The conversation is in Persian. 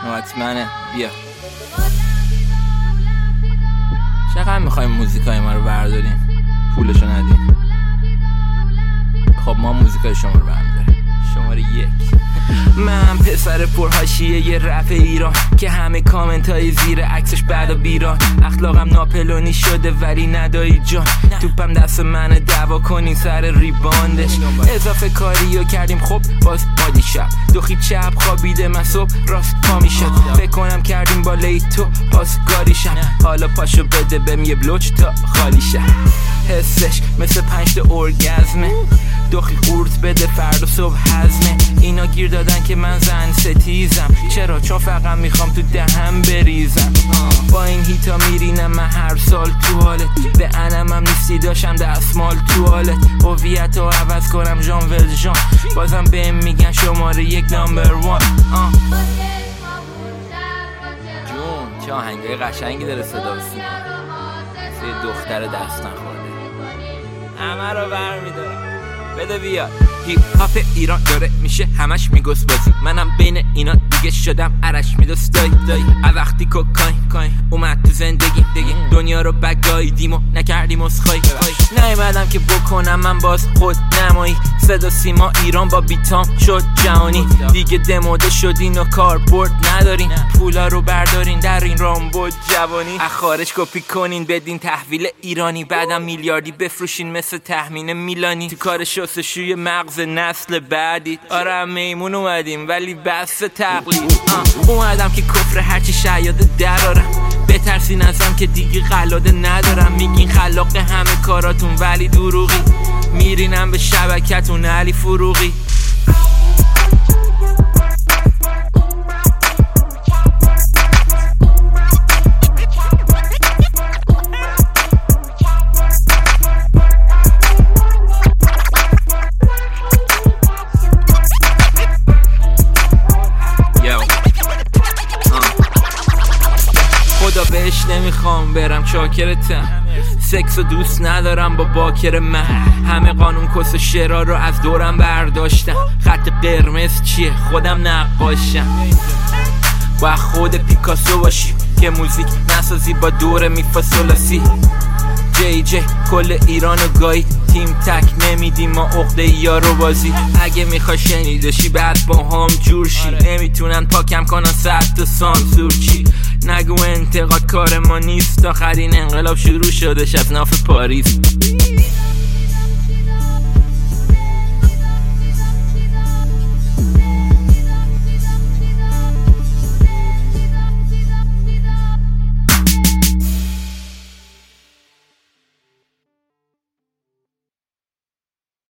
نوبت منه. بیا. چقدر میخوایم موزیکای ما رو برداریم پولشو ندیم؟ خب ما موزیکای شما رو برمیداریم. شماره 1. من پسر پرحاشیه یه رپ ایران که همه کامنت های زیر عکسش بعد و بیران. اخلاقم ناپلونی شده ولی ندایی جان. توپم دست منه دعوا کنین سر ریباندش. اضافه کاریو کردیم خب باز مادی شب. دوخی چپ خوابیده من صبح راست پا میشد. بکنم کردیم بالای تو پاسگاریشم. حالا پاشو بده بهم یه بلوچ تا خالی شه. حسش مثل 5 تا ارگزمه. دوخی قورت بده فردا صبح هضمه. اینا گیر دادن که من زن ستیزم. چرا؟ چون فقط میخوام تو دهم بریزم. با این هیتا میرینم من هر سال تو حالت. به انمم نیستی داشتم دستمال تو حالت. هویت رو عوض کنم ژان ولژان. بازم بهم میگن شماره 1 نمبر 1. جون چه آهنگای قشنگی داره صدا و سیما. مثل دختر دست نخورده همه رو برمیداره. بده بیا. هیپ هاپ ایران داره میشه همش میگوس بازی. منم بین اینا دیگه شدم عرش میدوست دایی. وقتی کوکاین اومد تو زندگی دنیا رو بگاییدیم و نکردیم اسخای. نیومدم که بکنم من باز خود نمایی. صدا سیما ایران با بیتام شد جهانی. دیگه دموده شدین و کاربرد ندارین. پولا رو بردارین در این رامبد جوانی. خارج کپی کنین بدین تحویل ایرانی. بعدم میلیاردی بفروشین مثل تخمین میلانی. تو کار شستشوی مغز نسل بعدی. آره میمون اومدیم ولی بس تقلید. اومدم که کفر هرچی شیاده درارم. بترسین ازم که دیگه قلاده ندارم. میگین خلاق همه کاراتون ولی دروغی. میرینم به شبکتون علی فروغی. خدا بهش نمیخوام برم چاکرتم. سکس و دوست ندارم با باکر من. همه قانون کس شعرها رو از دورم برداشتم. خط قرمز چیه؟ خودم نقاشم. با خود پیکاسو باشی که موزیک نسازی با دور میفاسولاسی. جی کل ایرانو گاهی تیم تک نمیدیم ما عقده یارو بازی. اگه میخوای شنیدشی بعد با هم جور شی. نمیتونن پاکم کنن 100 تا سانسور چی. نگو انتقاد کار ما نیست. آخرین انقلاب شروع شدش از ناف پاریس.